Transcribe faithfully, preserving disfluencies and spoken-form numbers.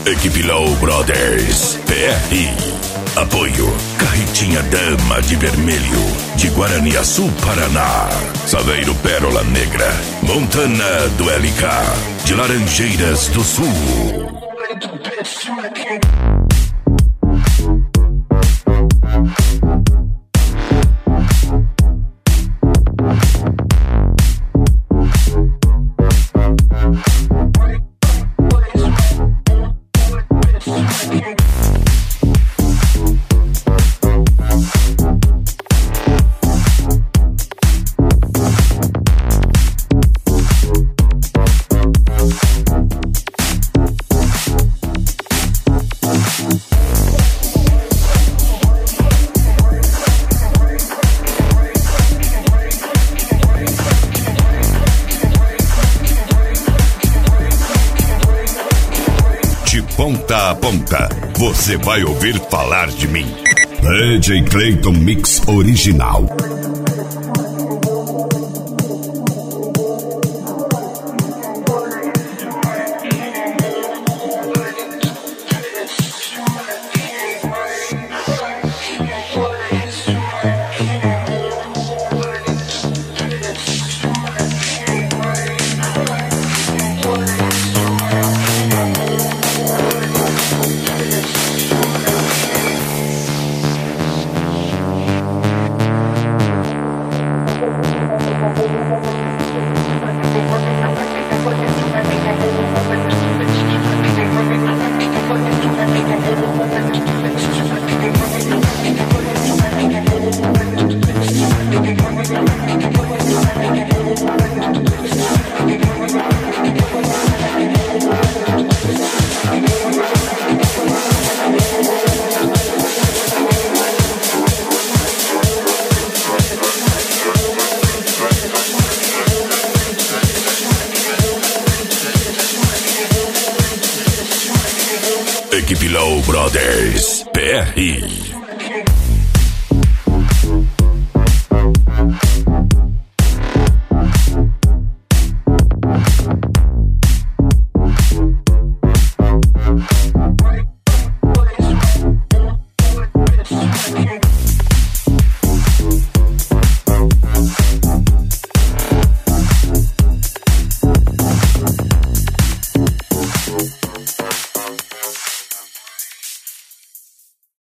Equipe Low Brothers, P R. Apoio, Carretinha Dama de Vermelho, de Guaraniaçu, Paraná. Saveiro Pérola Negra, Montana do L K, de Laranjeiras do Sul. Ponta a ponta, você vai ouvir falar de mim. D J Clayton Mix Original. Equipe Low Brothers, P R.